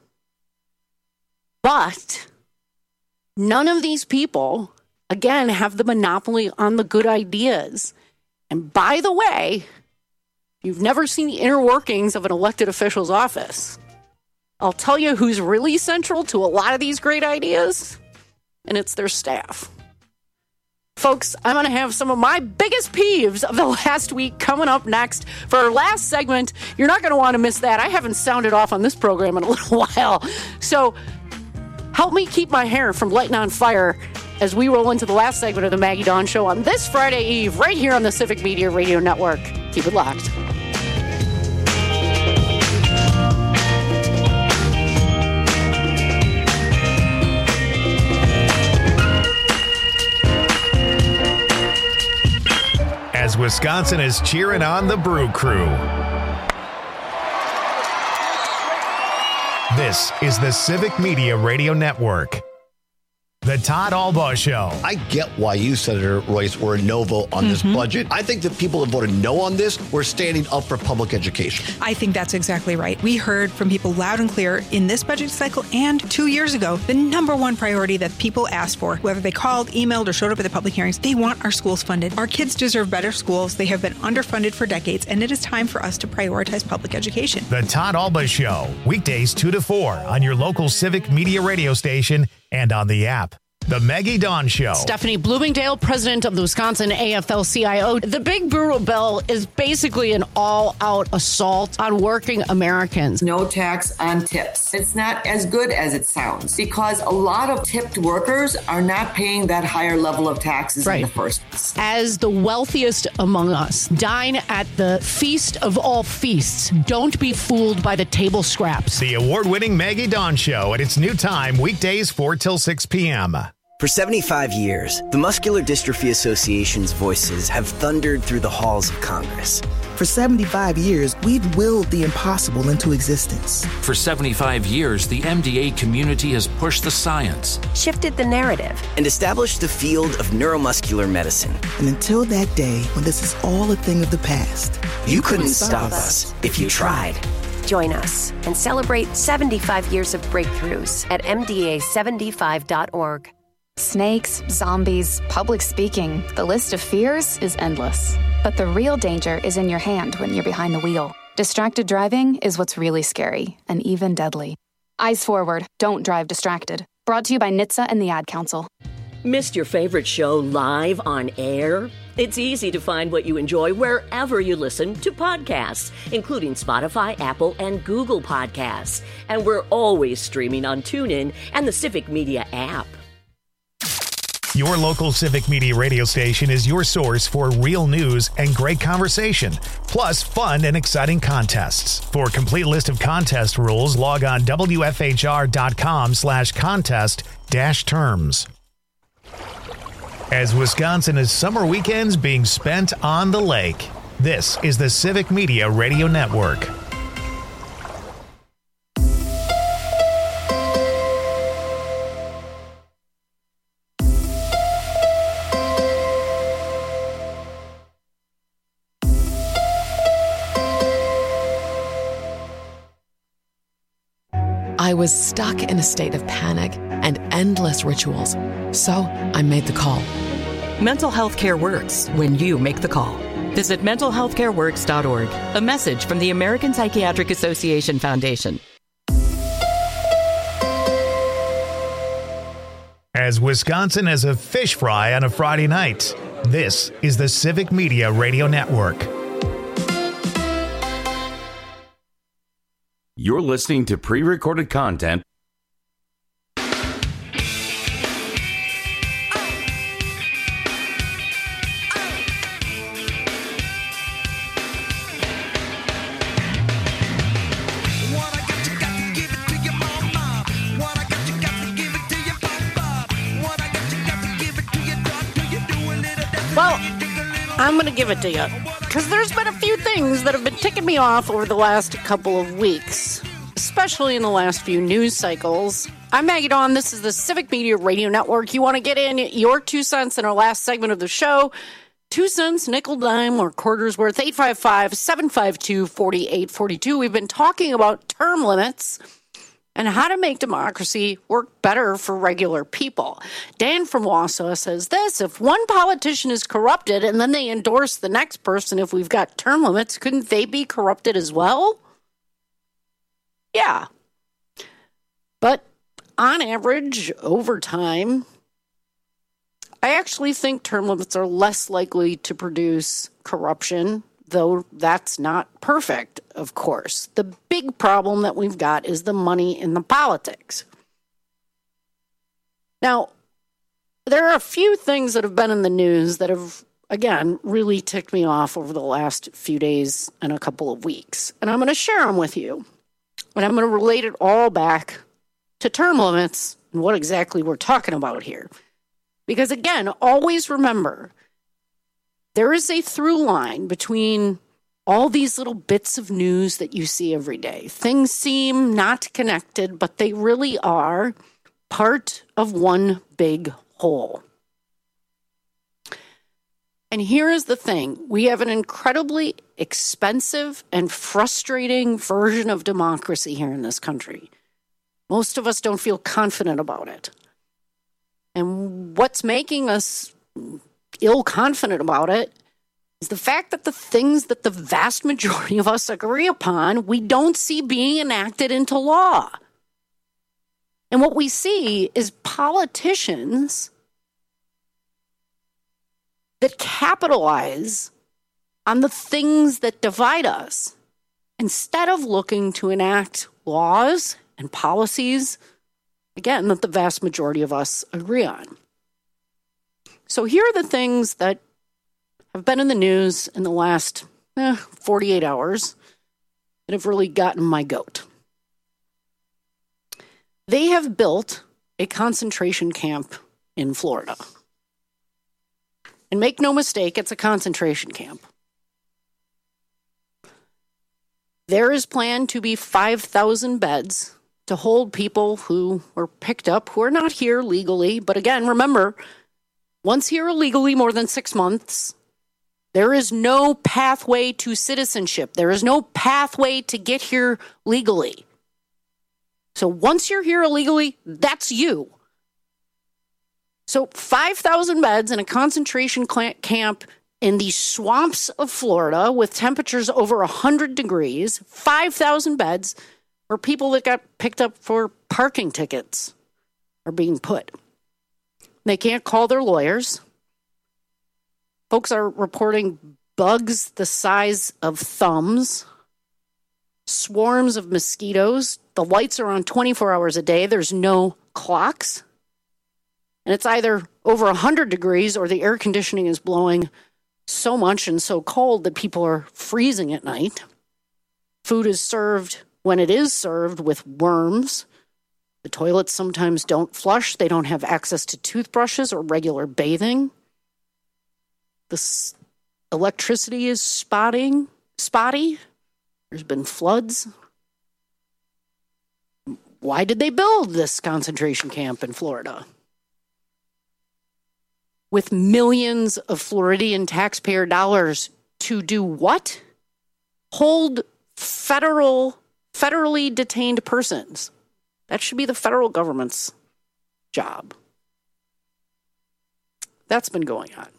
But none of these people, again, have the monopoly on the good ideas. And by the way, you've never seen the inner workings of an elected official's office. I'll tell you who's really central to a lot of these great ideas, and it's their staff. Folks, I'm going to have some of my biggest peeves of the last week coming up next for our last segment. You're not going to want to miss that. I haven't sounded off on this program in a little while. So help me keep my hair from lighting on fire as we roll into the last segment of the Maggie Dawn Show on this Friday Eve right here on the Civic Media Radio Network. Keep it locked. As Wisconsin is cheering on the Brew Crew. This is the Civic Media Radio Network. The Todd Albaugh Show. I get why you, Senator Royce, were a no vote on mm-hmm. this budget. I think that people that voted no on this were standing up for public education. I think that's exactly right. We heard from people loud and clear in this budget cycle and two years ago, the number one priority that people asked for, whether they called, emailed, or showed up at the public hearings, they want our schools funded. Our kids deserve better schools. They have been underfunded for decades, and it is time for us to prioritize public education. The Todd Albaugh Show, weekdays two to four on your local Civic Media radio station and on the app. The Maggie Dawn Show. Stephanie Bloomingdale, president of the Wisconsin A F L C I O. The Big Brutal Bill is basically an all-out assault on working Americans. No tax on tips. It's not as good as it sounds because a lot of tipped workers are not paying that higher level of taxes right. in the first place. As the wealthiest among us, dine at the feast of all feasts. Don't be fooled by the table scraps. The award-winning Maggie Dawn Show at its new time, weekdays four till six p.m. For seventy-five years, the Muscular Dystrophy Association's voices have thundered through the halls of Congress. For seventy-five years, we've willed the impossible into existence. For seventy-five years, the M D A community has pushed the science, shifted the narrative, and established the field of neuromuscular medicine. And until that day when this is all a thing of the past, you, you couldn't stop us if you tried. Join us and celebrate seventy-five years of breakthroughs at M D A seventy-five dot org. Snakes, zombies, public speaking, the list of fears is endless. But the real danger is in your hand when you're behind the wheel. Distracted driving is what's really scary and even deadly. Eyes forward, don't drive distracted. Brought to you by N H T S A and the Ad Council. Missed your favorite show live on air? It's easy to find what you enjoy wherever you listen to podcasts, including Spotify, Apple, and Google Podcasts. And we're always streaming on TuneIn and the Civic Media app. Your local Civic Media radio station is your source for real news and great conversation, plus fun and exciting contests. For a complete list of contest rules, log on W F H R dot com slash contest dash terms. As Wisconsin is summer weekends being spent on the lake, this is the Civic Media Radio Network. I was stuck in a state of panic and endless rituals, so I made the call. Mental health care works when you make the call. Visit mental health care works dot org. A message from the American Psychiatric Association Foundation. As Wisconsin is a fish fry on a Friday night, this is the Civic Media Radio Network. You're listening to pre-recorded content. Well, I'm going to give it to you. Because there's been a few things that have been ticking me off over the last couple of weeks, especially in the last few news cycles. I'm Maggie Dawn. This is the Civic Media Radio Network. You want to get in your two cents in our last segment of the show? Two cents, nickel, dime, or quarters worth. eight five five, seven five two, four eight four two. We've been talking about term limits and how to make democracy work better for regular people. Dan from Wausau says this: if one politician is corrupted and then they endorse the next person, if we've got term limits, couldn't they be corrupted as well? Yeah. But on average, over time, I actually think term limits are less likely to produce corruption, though that's not perfect, of course. The big problem that we've got is the money in the politics. Now, there are a few things that have been in the news that have, again, really ticked me off over the last few days and a couple of weeks. And I'm going to share them with you. And I'm going to relate it all back to term limits and what exactly we're talking about here. Because, again, always remember, there is a through line between all these little bits of news that you see every day. Things seem not connected, but they really are. part of one big whole. And here is the thing. We have an incredibly expensive and frustrating version of democracy here in this country. Most of us don't feel confident about it. And what's making us ill-confident about it is the fact that the things that the vast majority of us agree upon, we don't see being enacted into law. And what we see is politicians that capitalize on the things that divide us instead of looking to enact laws and policies, again, that the vast majority of us agree on. So here are the things that have been in the news in the last eh, forty-eight hours that have really gotten my goat. They have built a concentration camp in Florida. And make no mistake, it's a concentration camp. There is planned to be five thousand beds to hold people who were picked up, who are not here legally. But again, remember, once here illegally more than six months, there is no pathway to citizenship. There is no pathway to get here legally. So once you're here illegally, that's you. So five thousand beds in a concentration camp in the swamps of Florida with temperatures over one hundred degrees, five thousand beds where people that got picked up for parking tickets are being put. They can't call their lawyers. Folks are reporting bugs the size of thumbs, swarms of mosquitoes. The lights are on twenty-four hours a day. There's no clocks. And it's either over one hundred degrees or the air conditioning is blowing so much and so cold that people are freezing at night. Food is served when it is served with worms. The toilets sometimes don't flush. They don't have access to toothbrushes or regular bathing. The s- electricity is spotting, spotty. There's been floods. Why did they build this concentration camp in Florida? With millions of Floridian taxpayer dollars to do what? Hold federal, federally detained persons. That should be the federal government's job. That's been going on.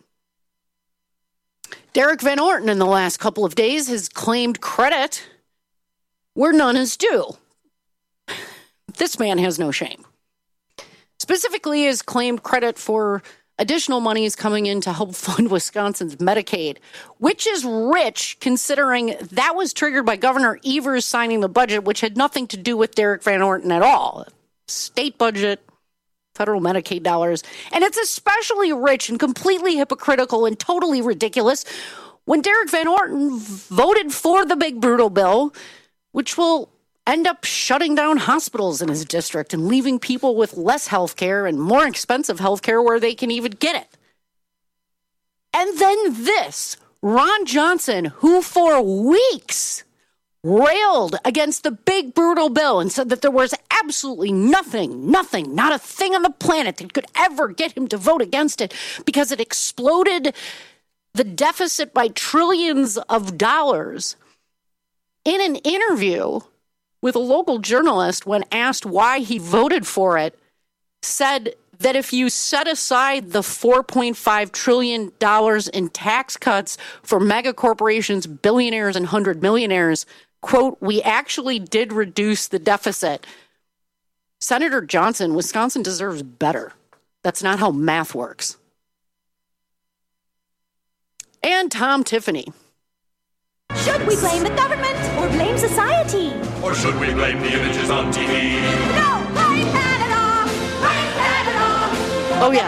Derek Van Orten in the last couple of days has claimed credit where none is due. This man has no shame. Specifically, has claimed credit for additional monies coming in to help fund Wisconsin's Medicaid, which is rich considering that was triggered by Governor Evers signing the budget, which had nothing to do with Derek Van Orten at all. State budget, federal Medicaid dollars. And it's especially rich and completely hypocritical and totally ridiculous when Derek Van Orten voted for the big brutal bill, which will end up shutting down hospitals in his district and leaving people with less health care and more expensive health care where they can even get it. And then this, Ron Johnson, who for weeks railed against the big brutal bill and said that there was absolutely nothing, nothing, not a thing on the planet that could ever get him to vote against it because it exploded the deficit by trillions of dollars. In an interview with a local journalist, when asked why he voted for it, said that if you set aside the four point five trillion dollars in tax cuts for mega corporations, billionaires, and hundred millionaires, quote, we actually did reduce the deficit. Senator Johnson, Wisconsin deserves better. That's not how math works. And Tom Tiffany. Should we blame the government or blame society? Or should we blame the images on T V? No, blame Canada! Blame Canada! Oh,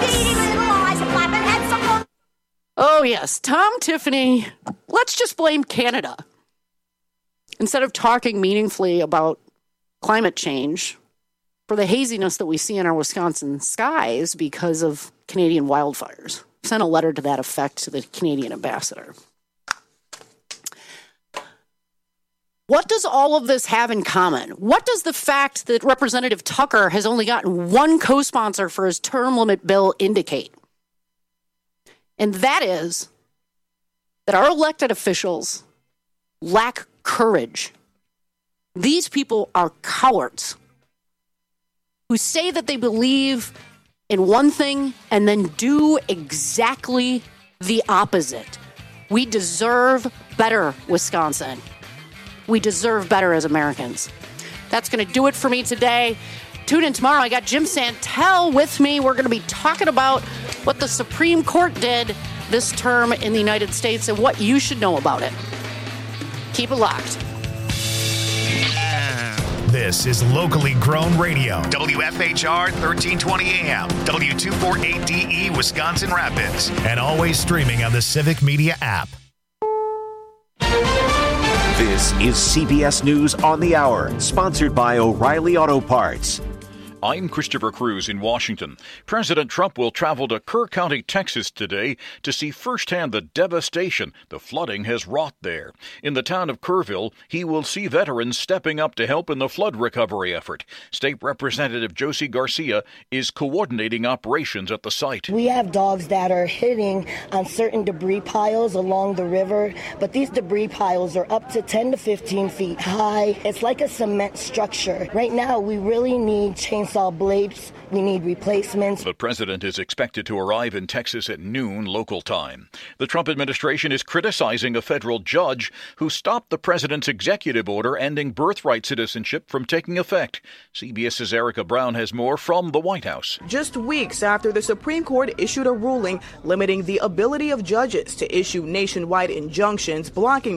yes. Oh, yes. Tom Tiffany, let's just blame Canada. Instead of talking meaningfully about climate change for the haziness that we see in our Wisconsin skies because of Canadian wildfires. Sent a letter to that effect to the Canadian ambassador. What does all of this have in common? What does the fact that Representative Tucker has only gotten one co-sponsor for his term limit bill indicate? And that is that our elected officials lack courage. These people are cowards who say that they believe in one thing and then do exactly the opposite. We deserve better, Wisconsin. We deserve better as Americans. That's going to do it for me today. Tune in tomorrow. I got Jim Santel with me. We're going to be talking about what the Supreme Court did this term in the United States and what you should know about it. Keep it locked. This is locally grown radio. W F H R thirteen twenty A M, W two forty-eight D E, Wisconsin Rapids, and always streaming on the Civic Media app. This is C B S News on the Hour, sponsored by O'Reilly Auto Parts. I'm Christopher Cruz in Washington. President Trump will travel to Kerr County, Texas today to see firsthand the devastation the flooding has wrought there. In the town of Kerrville, he will see veterans stepping up to help in the flood recovery effort. State Representative Josie Garcia is coordinating operations at the site. We have dogs that are hitting on certain debris piles along the river, but these debris piles are up to ten to fifteen feet high. It's like a cement structure. Right now, we really need chainsaw Saw blades. We need replacements. The president is expected to arrive in Texas at noon local time. The Trump administration is criticizing a federal judge who stopped the president's executive order ending birthright citizenship from taking effect. CBS's Erica Brown has more from the White House. Just weeks after the Supreme Court issued a ruling limiting the ability of judges to issue nationwide injunctions blocking